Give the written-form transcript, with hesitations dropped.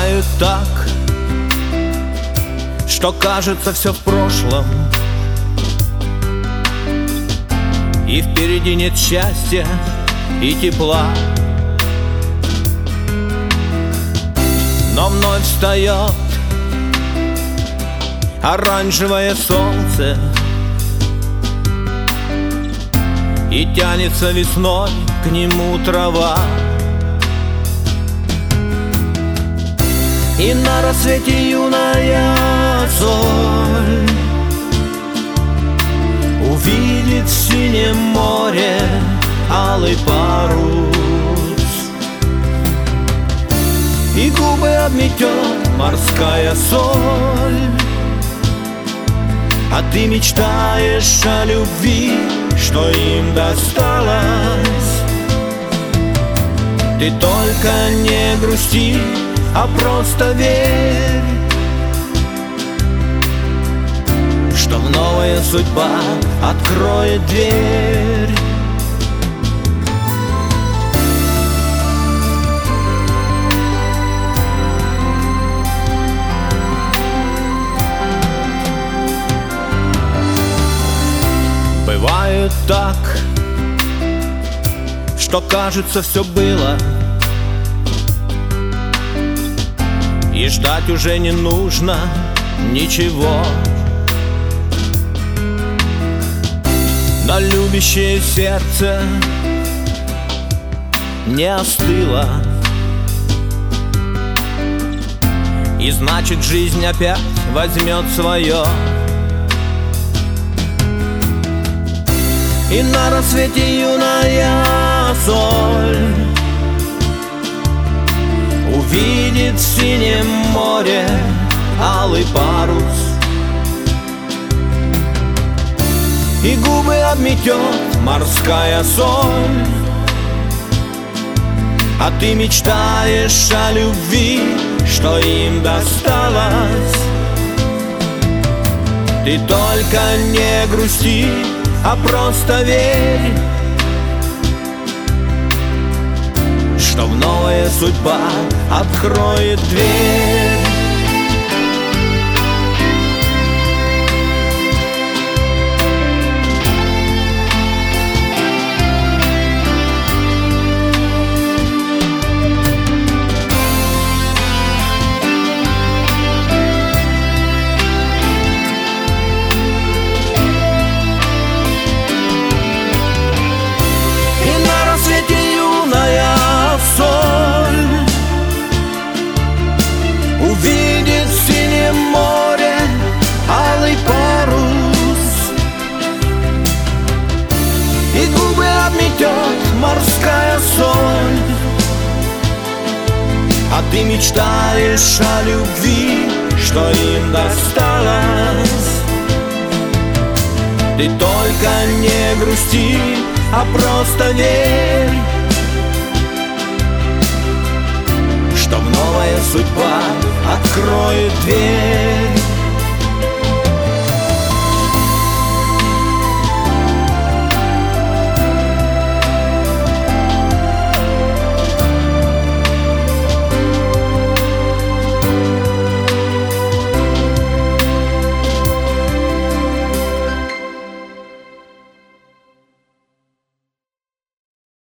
Бывает так, что кажется все в прошлом, и впереди нет счастья и тепла. Но вновь встает оранжевое солнце и тянется весной к нему трава. И на рассвете юная соль увидит в синем море алый парус, и губы обметет морская соль. А ты мечтаешь о любви, что им досталось. Ты только не грусти, а просто верь, что новая судьба откроет дверь. Бывает так, что кажется все было, и ждать уже не нужно ничего. Но любящее сердце не остыло, и значит жизнь опять возьмет свое. И на рассвете юная соль увидит в синем море алый парус, и губы обметет морская соль. А ты мечтаешь о любви, что им досталось. Ты только не грусти, а просто верь, что новая судьба откроет дверь. Увидит в синем море алый парус, и губы обметет морская соль. А ты мечтаешь о любви, что им досталось. Ты только не грусти, а просто верь, что новая судьба откроет дверь.